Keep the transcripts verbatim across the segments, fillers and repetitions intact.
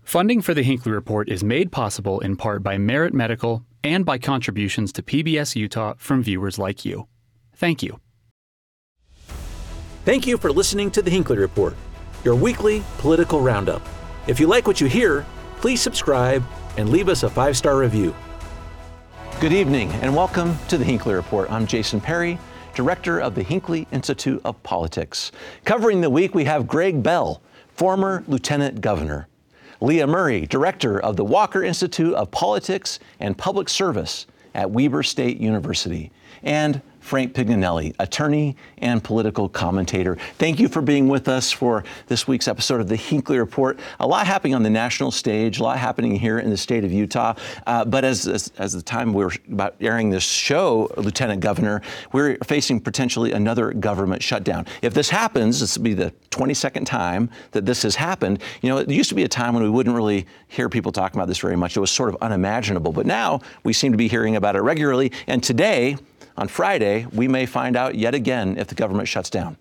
Funding for the Hinckley Report is made possible in part by Merit Medical and by contributions to P B S Utah from viewers like you. Thank you. Thank you for listening to the Hinckley Report, your weekly political roundup. If you like what you hear, please subscribe and leave us a five-star review. Good evening and welcome to the Hinckley Report. I'm Jason Perry, Director of the Hinckley Institute of Politics. Covering the week, we have Greg Bell, former Lieutenant Governor; Leah Murray, Director of the Walker Institute of Politics and Public Service at Weber State University; and Frank Pignanelli, attorney and political commentator. Thank you for being with us for this week's episode of the Hinckley Report. A lot happening on the national stage, a lot happening here in the state of Utah. Uh, but as, as as the time we were about airing this show, Lieutenant Governor, we're facing potentially another government shutdown. If this happens, this will be the twenty-second time that this has happened. You know, it used to be a time when we wouldn't really hear people talking about this very much. It was sort of unimaginable. But now we seem to be hearing about it regularly. And today, on Friday, we may find out yet again if the government shuts down.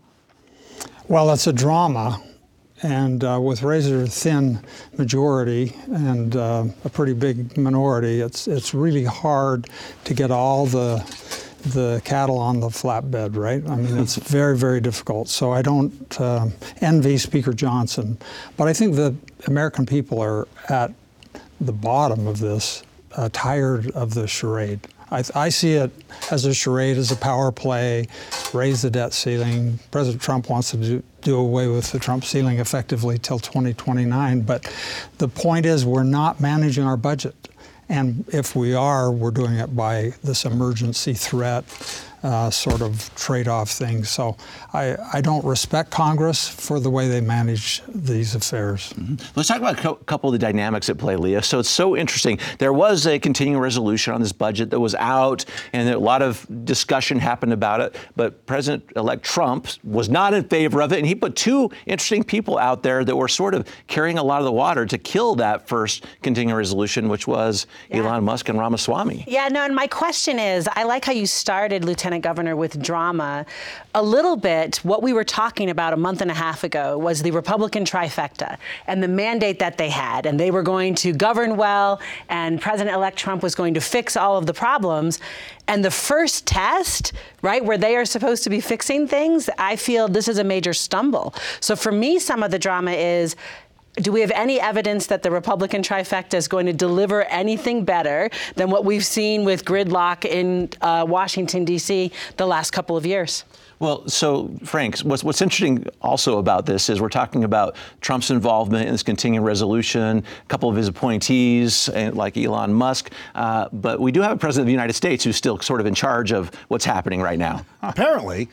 Well, it's a drama, and uh, with razor-thin majority and uh, a pretty big minority, it's it's really hard to get all the the cattle on the flatbed, right? I mean, it's very, very difficult. So I don't uh, envy Speaker Johnson, but I think the American people are at the bottom of this, uh, tired of the charade. I, I see it as a charade, as a power play, raise the debt ceiling. President Trump wants to do, do away with the Trump ceiling effectively till twenty twenty-nine. But the point is, we're not managing our budget. And if we are, we're doing it by this emergency threat uh, sort of trade-off thing. So I, I don't respect Congress for the way they manage these affairs. Mm-hmm. Let's talk about a co- couple of the dynamics at play, Leah. So it's so interesting. There was a continuing resolution on this budget that was out, and a lot of discussion happened about it. But President-elect Trump was not in favor of it, and he put two interesting people out there that were sort of carrying a lot of the water to kill that first continuing resolution, which was yeah. Elon Musk and Ramaswamy. Yeah, no, and my question is, I like how you started, Lieutenant Governor, with drama. A little bit, what we were talking about a month and a half ago was the Republican trifecta and the mandate that they had, and they were going to govern well, and President-elect Trump was going to fix all of the problems. And the first test, right, where they are supposed to be fixing things, I feel this is a major stumble. So for me, some of the drama is, do we have any evidence that the Republican trifecta is going to deliver anything better than what we've seen with gridlock in uh, Washington, D C the last couple of years? Well, so, Frank, what's, what's interesting also about this is we're talking about Trump's involvement in this continuing resolution, a couple of his appointees, like Elon Musk, uh, but we do have a president of the United States who's still sort of in charge of what's happening right now. Apparently.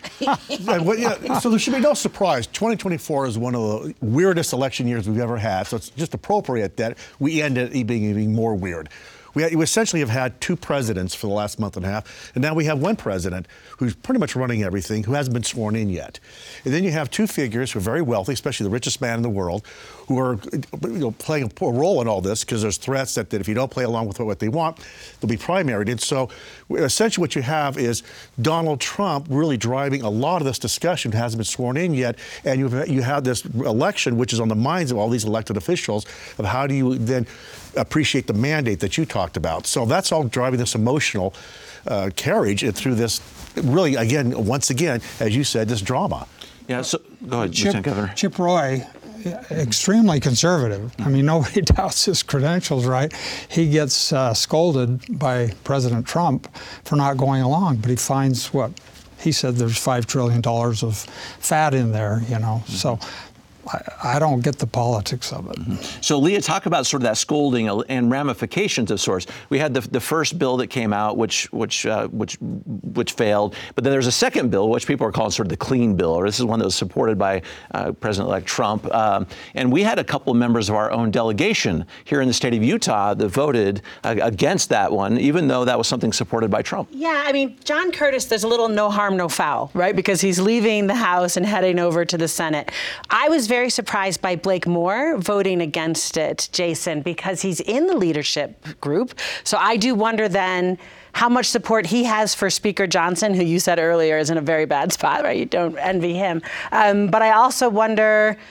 So there should be no surprise. twenty twenty-four is one of the weirdest election years we've ever had, so it's just appropriate that we end it being even more weird. We essentially have had two presidents for the last month and a half, and now we have one president who's pretty much running everything, who hasn't been sworn in yet. And then you have two figures who are very wealthy, especially the richest man in the world, who are you know, playing a role in all this because there's threats that, that if you don't play along with what they want, they'll be primaried. And so essentially what you have is Donald Trump really driving a lot of this discussion, who hasn't been sworn in yet, and you you have this election, which is on the minds of all these elected officials, of how do you then appreciate the mandate that you talked about. So that's all driving this emotional uh, carriage through this, really, again, once again, as you said, this drama. Yeah, so go ahead, Chip, Lieutenant Governor. Chip Roy, extremely conservative. I mean, nobody doubts his credentials, right? He gets uh, scolded by President Trump for not going along, but he finds what? He said there's five trillion dollars of fat in there, you know, mm-hmm. so I don't get the politics of it. Mm-hmm. So, Leah, talk about sort of that scolding and ramifications of sorts. We had the the first bill that came out, which which uh, which which failed. But then there's a second bill, which people are calling sort of the clean bill, or this is one that was supported by uh, President-elect Trump. Um, and we had a couple of members of our own delegation here in the state of Utah that voted uh, against that one, even though that was something supported by Trump. Yeah, I mean, John Curtis, there's a little no harm, no foul, right? Because he's leaving the House and heading over to the Senate. I was very very surprised by Blake Moore voting against it, Jason, because he's in the leadership group. So I do wonder then how much support he has for Speaker Johnson, who you said earlier is in a very bad spot, right? You don't envy him. Um, but I also wonder,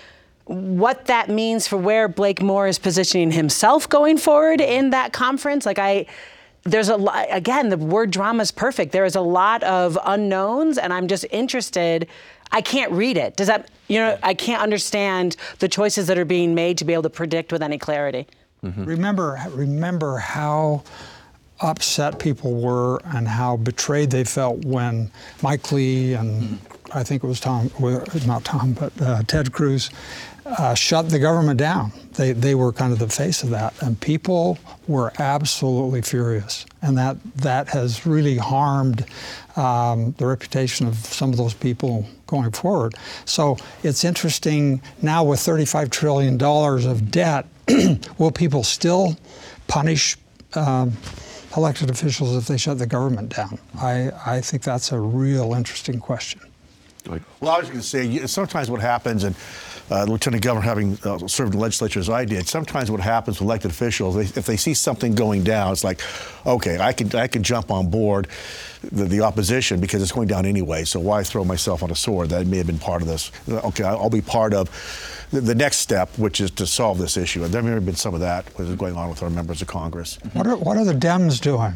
what that means for where Blake Moore is positioning himself going forward in that conference. Like I, there's a lot, again, the word drama is perfect. There is a lot of unknowns, and I'm just interested. I can't read it. Does that, you know, I can't understand the choices that are being made to be able to predict with any clarity. Mm-hmm. Remember, remember how upset people were and how betrayed they felt when Mike Lee and mm-hmm. I think it was Tom, not Tom, but uh, Ted Cruz uh, shut the government down. They they were kind of the face of that, and people were absolutely furious, and that that has really harmed um, the reputation of some of those people going forward. So it's interesting now with thirty-five trillion dollars of debt, will people still punish um, elected officials if they shut the government down? I, I think that's a real interesting question. Well, I was going to say, sometimes what happens, and uh, Lieutenant Governor having uh, served in the legislature as I did, sometimes what happens with elected officials, they, if they see something going down, it's like, okay, I can I can jump on board the, the opposition because it's going down anyway, so why throw myself on a sword? That may have been part of this. Okay, I'll be part of the, the next step, which is to solve this issue. And there may have been some of that was going on with our members of Congress. What are, what are the Dems doing?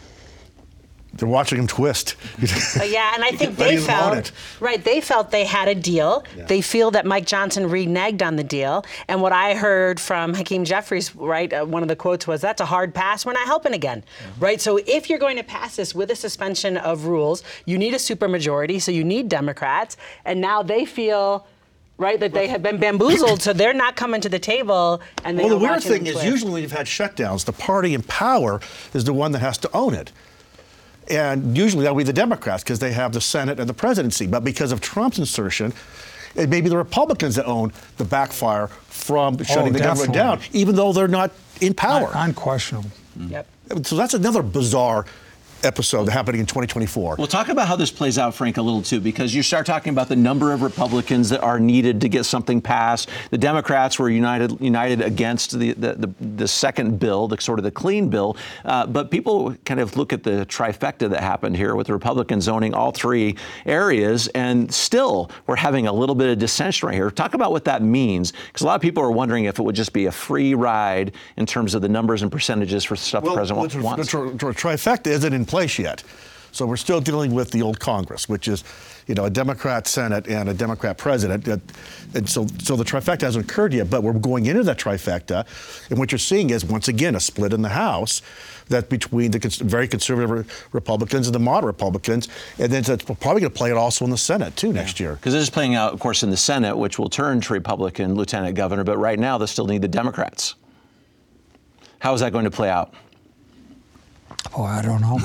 They're watching him twist. Uh, yeah, and I think they felt, right, they felt they had a deal. Yeah. They feel that Mike Johnson reneged on the deal. And what I heard from Hakeem Jeffries, right, uh, one of the quotes was, that's a hard pass, we're not helping again, mm-hmm. right? So if you're going to pass this with a suspension of rules, you need a supermajority, so you need Democrats. And now they feel, right, that they have been bamboozled, so they're not coming to the table. And they well, the weird thing is usually when you've had shutdowns, the party in power is the one that has to own it. And usually that will be the Democrats because they have the Senate and the presidency. But because of Trump's insertion, it may be the Republicans that own the backfire from shutting oh, the government down, even though they're not in power. Unquestionable. Mm. Yep. So that's another bizarre episode happening in twenty twenty-four. Well, talk about how this plays out, Frank, a little too, because you start talking about the number of Republicans that are needed to get something passed. The Democrats were united united against the the, the, the second bill, the sort of the clean bill. Uh, but people kind of look at the trifecta that happened here with the Republicans owning all three areas, and still we're having a little bit of dissension right here. Talk about what that means, because a lot of people are wondering if it would just be a free ride in terms of the numbers and percentages for stuff well, the president well, wants. The, the, the trifecta isn't in place yet. So we're still dealing with the old Congress, which is, you know, a Democrat Senate and a Democrat president. And so, so the trifecta hasn't occurred yet, but we're going into that trifecta. And what you're seeing is, once again, a split in the House that between the cons- very conservative Republicans and the moderate Republicans. And then it's probably going to play it also in the Senate, too, next yeah. year. Because this is playing out, of course, in the Senate, which will turn to Republican Lieutenant Governor. But right now, they still need the Democrats. How is that going to play out? Oh, I don't know.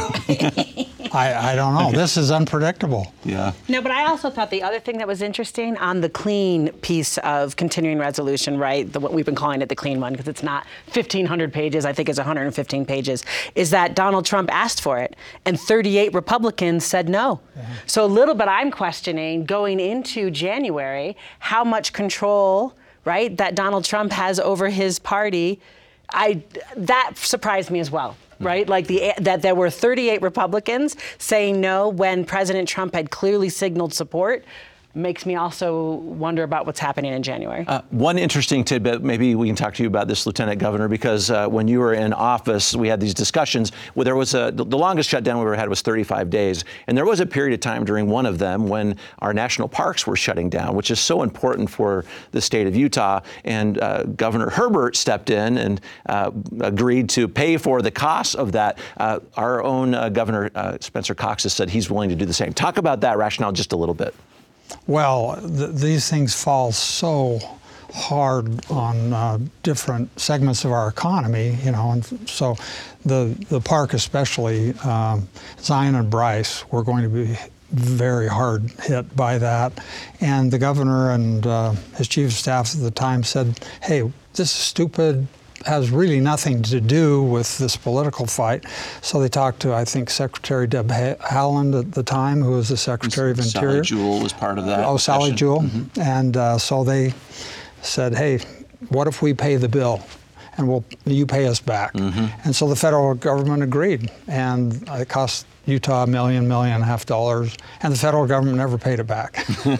I, I don't know. This is unpredictable. Yeah. No, but I also thought the other thing that was interesting on the clean piece of continuing resolution, right, the, what we've been calling it the clean one, because it's not fifteen hundred pages, I think it's one hundred fifteen pages, is that Donald Trump asked for it, and thirty-eight Republicans said no. Yeah. So a little bit I'm questioning, going into January, how much control, right, that Donald Trump has over his party. I that surprised me as well. Right, like the that there were thirty-eight Republicans saying no when President Trump had clearly signaled support, makes me also wonder about what's happening in January. Uh, one interesting tidbit, maybe we can talk to you about this, Lieutenant Governor, because uh, when you were in office, we had these discussions where there was a, the, the longest shutdown we ever had was thirty-five days. And there was a period of time during one of them when our national parks were shutting down, which is so important for the state of Utah. And uh, Governor Herbert stepped in and uh, agreed to pay for the costs of that. Uh, our own uh, Governor uh, Spencer Cox has said he's willing to do the same. Talk about that rationale just a little bit. Well, th- these things fall so hard on uh, different segments of our economy, you know, and so the the park especially, um, Zion and Bryce, were going to be very hard hit by that. And the governor and uh, his chief of staff at the time said, hey, this is stupid, has really nothing to do with this political fight. So they talked to, I think, Secretary Deb Haaland at the time, who was the Secretary of Interior. Sally Jewell was part of that. Oh, Sally session. Jewell. Mm-hmm. And uh, so they said, hey, what if we pay the bill and we'll you pay us back? Mm-hmm. And so the federal government agreed. And it cost Utah a million, million and a half dollars, and the federal government never paid it back.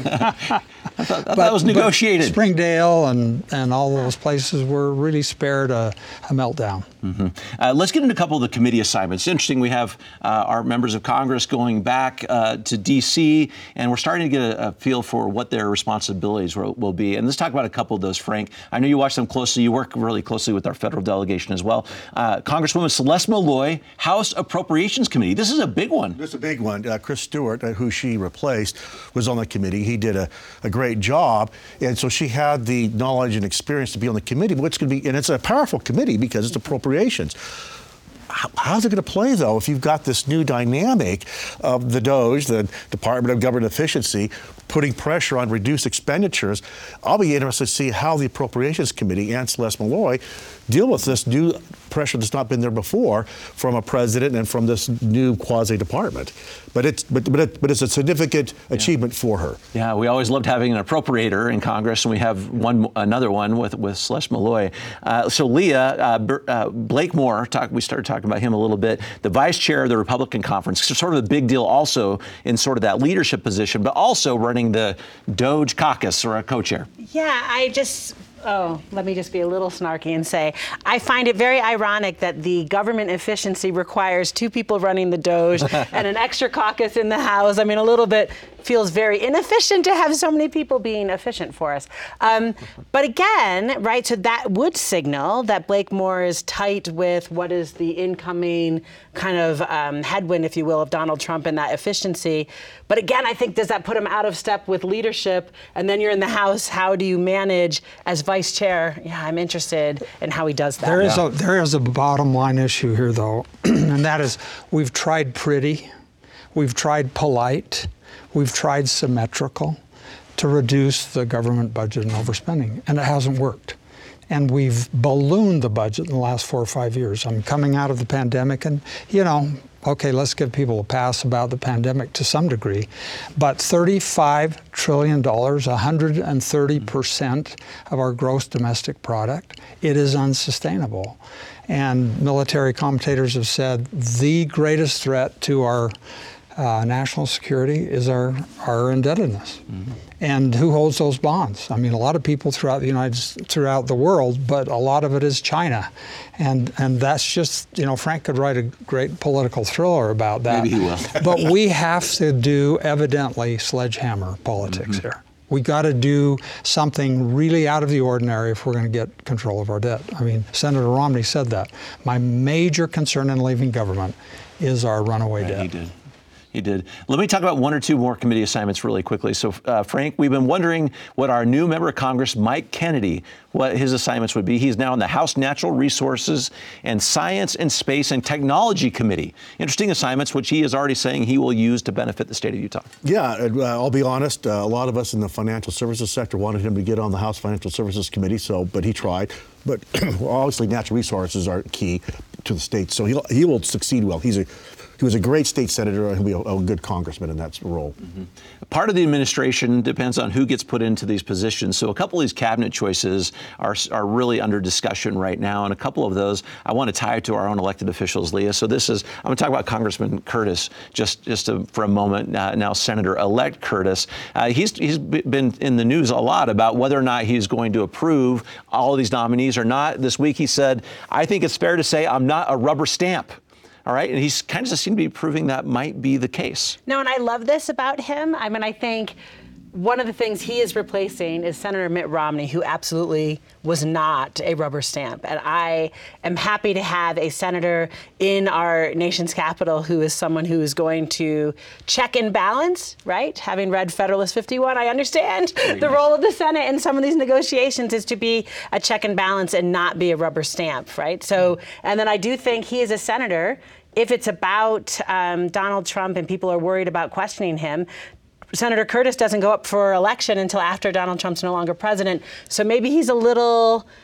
I thought, I thought it was negotiated. Springdale and, and all those places were really spared a, a meltdown. Mm-hmm. Uh, let's get into a couple of the committee assignments. It's interesting, we have uh, our members of Congress going back uh, to D C, and we're starting to get a, a feel for what their responsibilities will, will be. And let's talk about a couple of those, Frank. I know you watch them closely. You work really closely with our federal delegation as well. Uh, Congresswoman Celeste Malloy, House Appropriations Committee. This is a big one. This is a big one. Uh, Chris Stewart, uh, who she replaced, was on the committee. He did a, a great job, and so she had the knowledge and experience to be on the committee. But it's going to be, and it's a powerful committee because it's appropriations. How, how's it going to play, though, if you've got this new dynamic of the DOGE, the Department of Government Efficiency, putting pressure on reduced expenditures? I'll be interested to see how the Appropriations Committee and Celeste Malloy deal with this new pressure that's not been there before from a president and from this new quasi-department. But it's but but, it, but it's a significant yeah. achievement for her. Yeah, we always loved having an appropriator in Congress, and we have one another one with with Celeste Malloy. Uh, so Leah, uh, uh, Blake Moore, talk, we started talking about him a little bit, the vice chair of the Republican conference, sort of a big deal also in sort of that leadership position, but also running the DOGE caucus or a co-chair. Yeah, I just... Oh, let me just be a little snarky and say, I find it very ironic that the government efficiency requires two people running the DOGE and an extra caucus in the House. I mean, a little bit feels very inefficient to have so many people being efficient for us. Um, but again, right, so that would signal that Blake Moore is tight with what is the incoming kind of um, headwind, if you will, of Donald Trump and that efficiency. But again, I think, does that put him out of step with leadership? And then you're in the House, how do you manage as vice chair? Yeah, I'm interested in how he does that. There is yeah. a there is a bottom line issue here, though, and that is we've tried pretty, we've tried polite, we've tried symmetrical to reduce the government budget and overspending, and it hasn't worked. And we've ballooned the budget in the last four or five years. I'm coming out of the pandemic, and, you know, okay, let's give people a pass about the pandemic to some degree, but thirty-five trillion dollars, one hundred thirty percent of our gross domestic product, it is unsustainable. And military commentators have said the greatest threat to our uh, national security is our, our indebtedness. Mm-hmm. And who holds those bonds? I mean, a lot of people throughout the United, throughout the world, but a lot of it is China, and and that's just, you know, Frank could write a great political thriller about that. Maybe he will. But we have to do evidently sledgehammer politics mm-hmm. here. We got to do something really out of the ordinary if we're going to get control of our debt. I mean, Senator Romney said that. My major concern in leaving government is our runaway right, debt. He did. He did. Let me talk about one or two more committee assignments really quickly. So, uh, Frank, we've been wondering what our new member of Congress, Mike Kennedy, what his assignments would be. He's now in the House Natural Resources and Science and Space and Technology Committee. Interesting assignments, which he is already saying he will use to benefit the state of Utah. Yeah, uh, I'll be honest. Uh, a lot of us in the financial services sector wanted him to get on the House Financial Services Committee, so but he tried. But obviously, natural resources are key to the state, so he'll, he will succeed well. He's a He was a great state senator, and he'll be a, a good congressman in that role. Mm-hmm. Part of the administration depends on who gets put into these positions. So a couple of these cabinet choices are, are really under discussion right now. And a couple of those, I want to tie to our own elected officials, Leah. So this is, I'm going to talk about Congressman Curtis just, just to, for a moment. Uh, now, Senator-elect Curtis. Uh, he's, he's been in the news a lot about whether or not he's going to approve all of these nominees or not. This week he said, I think it's fair to say I'm not a rubber stamp. All right. And he's kind of just seemed to be proving that might be the case. No, and I love this about him. I mean, I think one of the things he is replacing is Senator Mitt Romney, who absolutely was not a rubber stamp. And I am happy to have a senator in our nation's capital who is someone who is going to check and balance, right? Having read Federalist fifty-one, I understand Very the nice. role of the Senate in some of these negotiations is to be a check and balance and not be a rubber stamp, right? So, and then I do think he is a senator. If it's about um, Donald Trump and people are worried about questioning him, Senator Curtis doesn't go up for election until after Donald Trump's no longer president. So maybe he's a little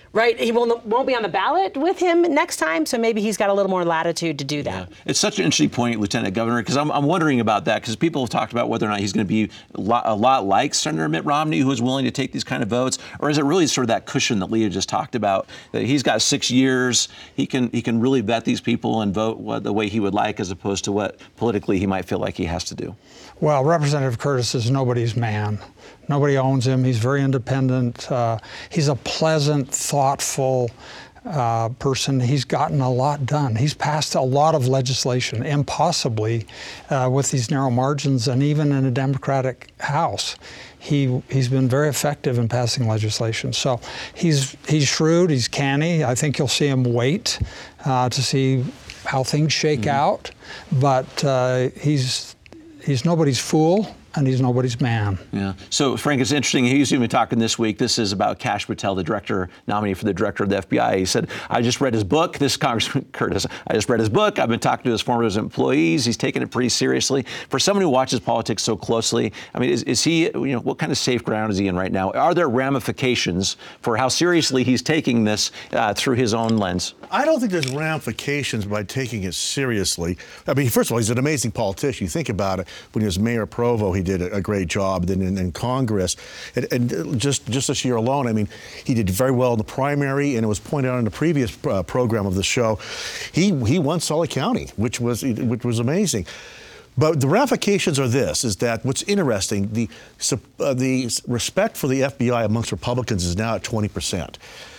right? He won't, won't be on the ballot with him next time, so maybe he's got a little more latitude to do that. Yeah. It's such an interesting point, Lieutenant Governor, because I'm, I'm wondering about that, because people have talked about whether or not he's going to be a lot, a lot like Senator Mitt Romney, who is willing to take these kind of votes, or is it really sort of that cushion that Leah just talked about, that he's got six years, he can he can really vet these people and vote what, the way he would like, as opposed to what politically he might feel like he has to do? Well, Representative Curtis is nobody's man. Nobody owns him. He's very independent. Uh, he's a pleasant, thoughtful uh, person. He's gotten a lot done. He's passed a lot of legislation, impossibly, uh, with these narrow margins, and even in a Democratic House. He, he's been very effective in passing legislation. So he's, he's shrewd, he's canny. I think you'll see him wait uh, to see how things shake mm-hmm. out. But uh, he's, he's nobody's fool. And he's nobody's man. Yeah. So, Frank, it's interesting. He's even talking this week. This is about Kash Patel, the director, nominee for the director of the F B I. He said, I just read his book. This is Congressman Curtis. I just read his book. I've been talking to his former employees. He's taken it pretty seriously. For someone who watches politics so closely, I mean, is, is he, you know, what kind of safe ground is he in right now? Are there ramifications for how seriously he's taking this uh, through his own lens? I don't think there's ramifications by taking it seriously. I mean, first of all, he's an amazing politician. You think about it, when he was Mayor of Provo, he did a, a great job. Then in, in Congress, and, and just just this year alone, I mean, he did very well in the primary, and it was pointed out in the previous uh, program of the show, he he won Sully County, which was which was amazing. But the ramifications are this: is that what's interesting, the uh, the respect for the F B I amongst Republicans is now at twenty percent.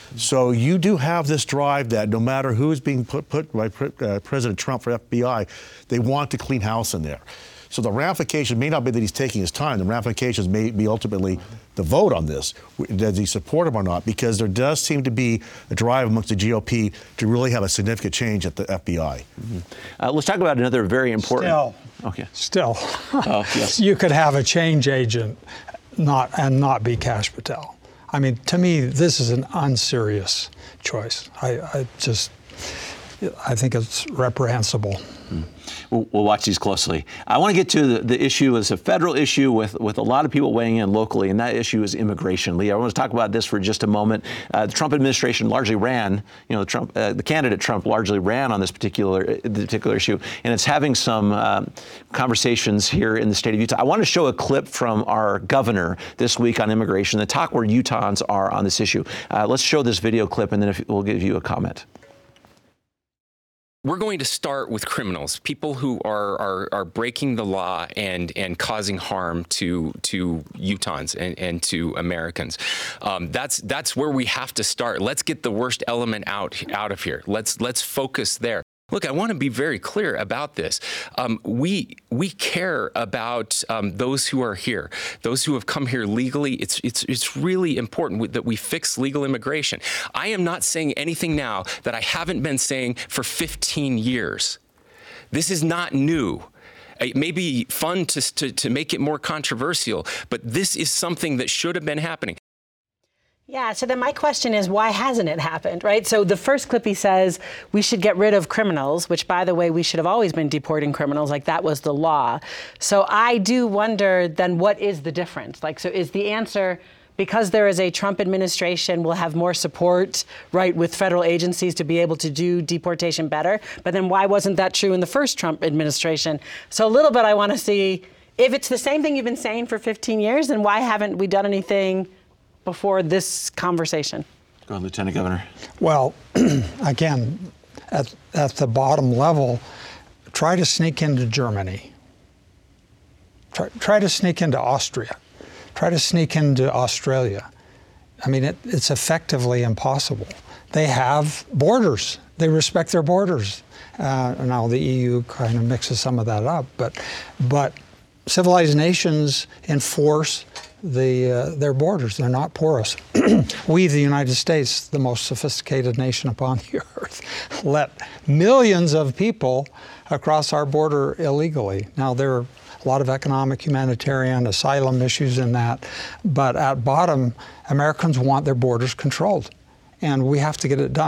So you do have this drive that no matter who is being put, put by uh, President Trump for F B I, they want to clean house in there. So the ramification may not be that he's taking his time. The ramifications may be ultimately the vote on this. Does he support him or not? Because there does seem to be a drive amongst the G O P to really have a significant change at the F B I. Mm-hmm. uh, let's talk about another very important... Still. Okay. Still. Oh, yes. You could have a change agent not and not be Kash Patel. I mean, to me, this is an unserious choice. I, I just, I think it's reprehensible. Mm. We'll, we'll watch these closely. I want to get to the, the issue. It's a federal issue with, with a lot of people weighing in locally, and that issue is immigration. Lee, I want to talk about this for just a moment. Uh, the Trump administration largely ran, you know, the Trump, uh, the candidate Trump largely ran on this particular particular issue, and it's having some um, conversations here in the state of Utah. I want to show a clip from our governor this week on immigration, the talk where Utahns are on this issue. Uh, let's show this video clip, and then if, we'll give you a comment. We're going to start with criminals, people who are, are, are breaking the law and, and causing harm to, to Utahns and, and to Americans. Um, that's, that's where we have to start. Let's get the worst element out, out of here. Let's, let's focus there. Look, I want to be very clear about this. Um, we we care about um, those who are here, those who have come here legally. It's it's it's really important that we fix legal immigration. I am not saying anything now that I haven't been saying for fifteen years. This is not new. It may be fun to, to, to make it more controversial, but this is something that should have been happening. Yeah, so then my question is, why hasn't it happened, right? So the first clip, he says we should get rid of criminals, which, by the way, we should have always been deporting criminals, like that was the law. So I do wonder, then, what is the difference? Like, so is the answer, because there is a Trump administration, we'll have more support, right, with federal agencies to be able to do deportation better? But then why wasn't that true in the first Trump administration? So a little bit I want to see, if it's the same thing you've been saying for fifteen years, then why haven't we done anything before this conversation? Go ahead, Lieutenant Governor. Well, again, at, at the bottom level, try to sneak into Germany. Try, try to sneak into Austria. Try to sneak into Australia. I mean, it, it's effectively impossible. They have borders. They respect their borders. Uh, now, the E U kind of mixes some of that up, but, but civilized nations enforce The, uh, their borders. They're not porous. We, the United States, the most sophisticated nation upon the earth, let millions of people across our border illegally. Now, there are a lot of economic, humanitarian, asylum issues in that, but at bottom, Americans want their borders controlled, and we have to get it done.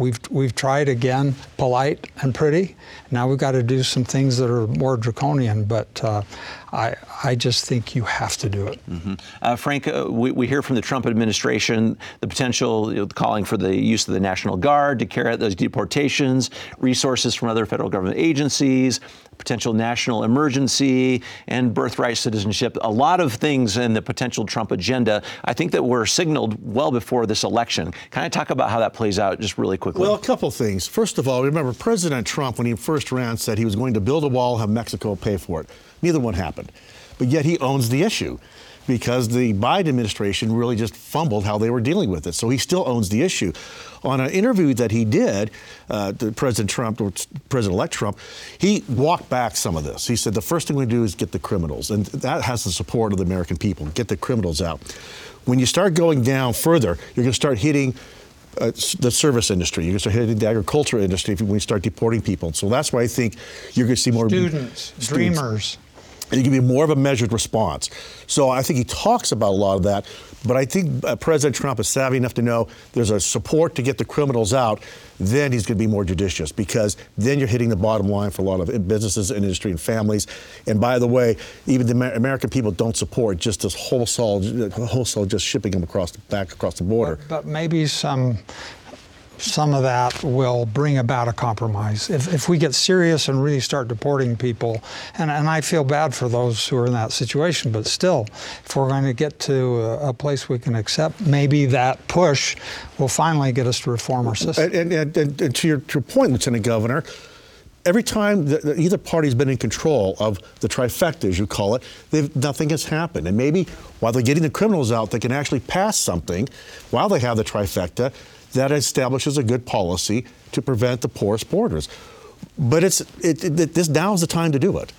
We've we've tried again, polite and pretty. Now we've got to do some things that are more draconian. But uh, I I just think you have to do it. Mm-hmm. uh, Frank, uh, we, we hear from the Trump administration the potential, you know, calling for the use of the National Guard to carry out those deportations, resources from other federal government agencies, potential national emergency, and birthright citizenship. A lot of things in the potential Trump agenda, I think, that were signaled well before this election. Can I talk about how that plays out just really quickly? Well, a couple things. First of all, remember President Trump, when he first ran, said he was going to build a wall, have Mexico pay for it. Neither one happened. But yet he owns the issue, because the Biden administration really just fumbled how they were dealing with it. So he still owns the issue. On an interview that he did, uh, to President Trump, or President-elect Trump, he walked back some of this. He said, the first thing we do is get the criminals. And that has the support of the American people, get the criminals out. When you start going down further, you're going to start hitting Uh, the service industry. You're going to start hitting the agriculture industry when you start deporting people. So that's why I think you're going to see more students, students. dreamers. And it can be more of a measured response. So I think he talks about a lot of that. But I think uh, President Trump is savvy enough to know there's a support to get the criminals out. Then he's going to be more judicious, because then you're hitting the bottom line for a lot of businesses, industry, and families. And by the way, even the American people don't support just this wholesale, wholesale just shipping them across the, back across the border. But, but maybe some. Some of that will bring about a compromise. If, if we get serious and really start deporting people, and, and I feel bad for those who are in that situation, but still, if we're going to get to a, a place we can accept, maybe that push will finally get us to reform our system. And, and, and, and to, your, to your point, Lieutenant Governor, every time that either party's been in control of the trifecta, as you call it, nothing has happened. And maybe while they're getting the criminals out, they can actually pass something while they have the trifecta that establishes a good policy to prevent the porous borders. But it's it, it, this now is the time to do it.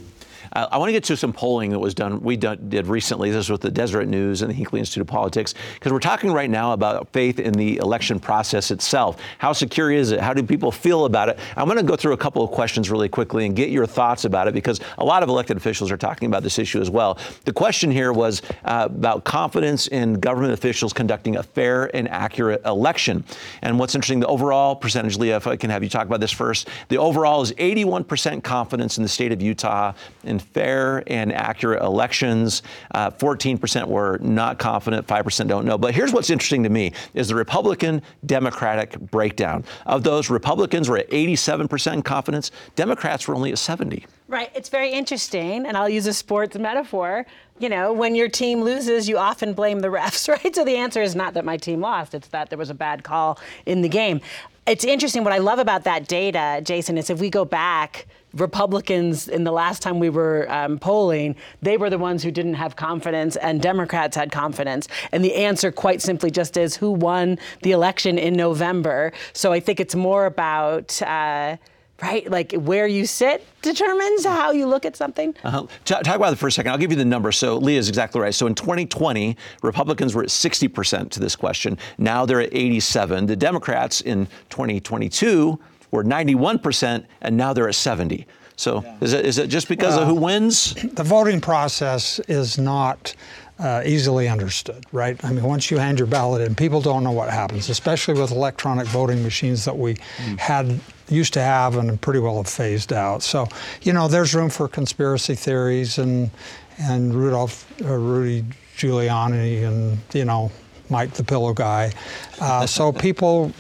Uh, I want to get to some polling that was done, we done, did recently. This was with the Deseret News and the Hinckley Institute of Politics, because we're talking right now about faith in the election process itself. How secure is it? How do people feel about it? I'm going to go through a couple of questions really quickly and get your thoughts about it, because a lot of elected officials are talking about this issue as well. The question here was uh, about confidence in government officials conducting a fair and accurate election. And what's interesting, the overall percentage, Leah, if I can have you talk about this first, the overall is eighty-one percent confidence in the state of Utah in fair and accurate elections. Uh, fourteen percent were not confident, five percent don't know. But here's what's interesting to me is the Republican-Democratic breakdown. Of those, Republicans were at eighty-seven percent confidence. Democrats were only at seventy. Right. It's very interesting, and I'll use a sports metaphor. You know, when your team loses, you often blame the refs, right? So the answer is not that my team lost. It's that there was a bad call in the game. It's interesting. What I love about that data, Jason, is if we go back, Republicans, in the last time we were um, polling, they were the ones who didn't have confidence, and Democrats had confidence. And the answer quite simply just is who won the election in November. So I think it's more about, uh, right, like where you sit determines how you look at something. Uh-huh. Talk about it for a second. I'll give you the number. So Leah is exactly right. So in twenty twenty, Republicans were at sixty percent to this question. Now they're at eighty-seven. The Democrats in twenty twenty-two were ninety-one percent, and now they're at seventy. So yeah. is it is it just because well, of who wins? The voting process is not uh, easily understood, right? I mean, once you hand your ballot in, people don't know what happens, especially with electronic voting machines that we mm. had used to have and pretty well have phased out. So, you know, there's room for conspiracy theories and and Rudolph, uh, Rudy Giuliani and, you know, Mike the Pillow Guy. Uh, so people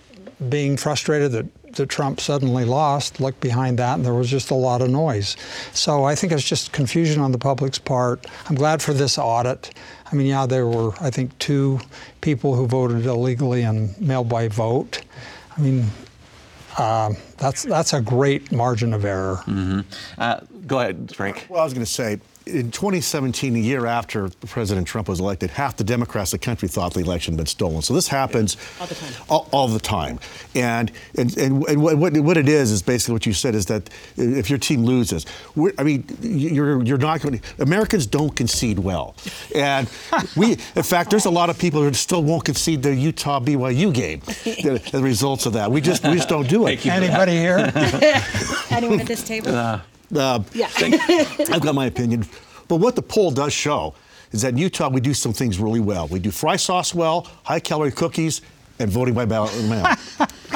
being frustrated that that Trump suddenly lost, looked behind that, and there was just a lot of noise. So I think it's just confusion on the public's part. I'm glad for this audit. I mean, yeah, there were, I think, two people who voted illegally and mail by vote. I mean, uh, that's that's a great margin of error. Mm-hmm. Uh, go ahead, Frank. Well, I was going to say, in twenty seventeen, a year after President Trump was elected, half the Democrats in the country thought the election had been stolen. So this happens all the time. All, all the time. And and, and, and what, what it is is basically what you said is that if your team loses, we're, I mean, you're you're not going to. Americans don't concede well, and we. In fact, there's a lot of people who still won't concede the Utah B Y U game. The, the results of that, we just we just don't do it. Anybody here? Anyone at this table? Uh, Uh, yeah. I've got my opinion. But what the poll does show is that in Utah, we do some things really well. We do fry sauce well, high-calorie cookies, and voting by ballot mail.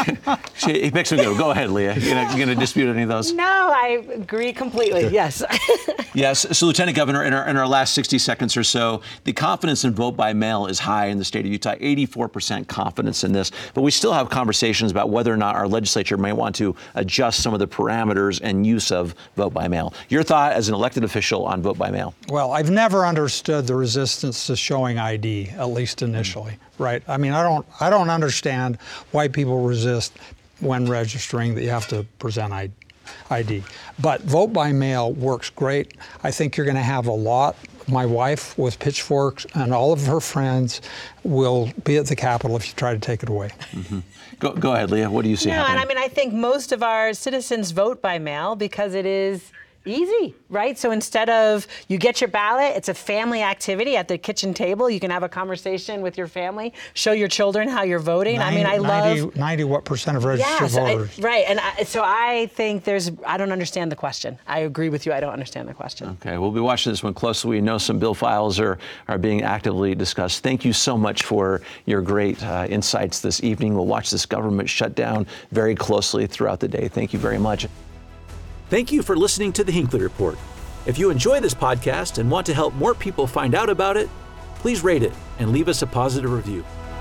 she, he picks me good. Go ahead, Leah. You're going to dispute any of those? No, I agree completely. Yes. Yes. So, Lieutenant Governor, in our, in our last sixty seconds or so, the confidence in vote by mail is high in the state of Utah, eighty-four percent confidence in this. But we still have conversations about whether or not our legislature may want to adjust some of the parameters and use of vote by mail. Your thought as an elected official on vote by mail? Well, I've never understood the resistance to showing I D, at least initially, right? I mean, I don't, I don't understand why people resist when registering that you have to present I D. But vote by mail works great. I think you're going to have a lot. My wife with pitchforks and all of her friends will be at the Capitol if you try to take it away. Mm-hmm. Go, go ahead, Leah. What do you see no, happening? and I mean, I think most of our citizens vote by mail because it is easy, right? So instead of you get your ballot, it's a family activity at the kitchen table. You can have a conversation with your family, show your children how you're voting. ninety, I mean, I ninety, love ninety what percent of registered yeah, so voters. I, right, and I, so I think there's. I don't understand the question. I agree with you. I don't understand the question. Okay, we'll be watching this one closely. We know some bill files are are being actively discussed. Thank you so much for your great uh, insights this evening. We'll watch this government shutdown very closely throughout the day. Thank you very much. Thank you for listening to the Hinckley Report. If you enjoy this podcast and want to help more people find out about it, please rate it and leave us a positive review.